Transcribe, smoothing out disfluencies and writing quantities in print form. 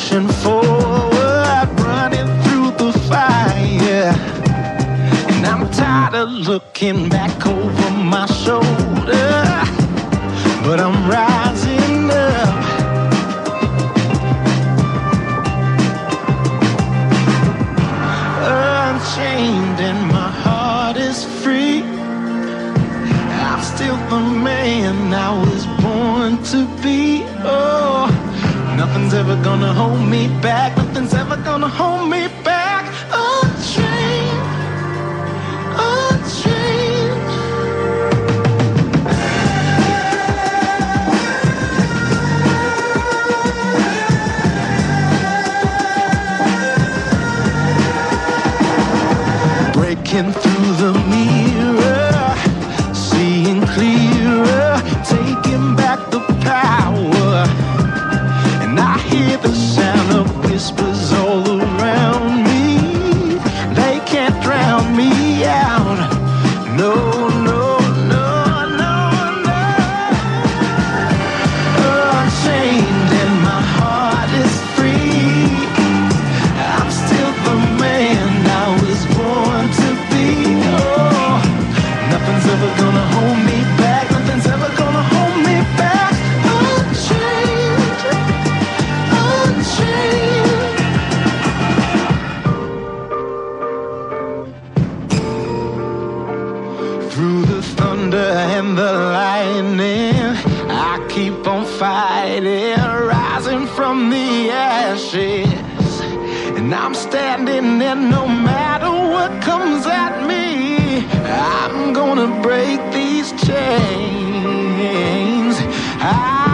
pushing forward, running through the fire. And I'm tired of looking back over my shoulder, but I'm rising up. Unchained and my heart is free. I'm still the man I was born to be. Oh, nothing's ever gonna hold me back. Nothing's ever gonna hold me back. Unchained, unchained. Breaking through the mirror, seeing clearer, taking back the power. And I hear the sound of whispers all around me. They can't drown me out. No, no, no, no, no. Unchained and my heart is free. I'm still the man I was born to be. Oh, nothing's ever gonna hold me back. Nothing's ever gonna hold me back. Unchained, unchained. Through the thunder and the lightning, I keep on fighting, rising from the ashes. And I'm standing there no matter what comes at me. I'm gonna break these chains.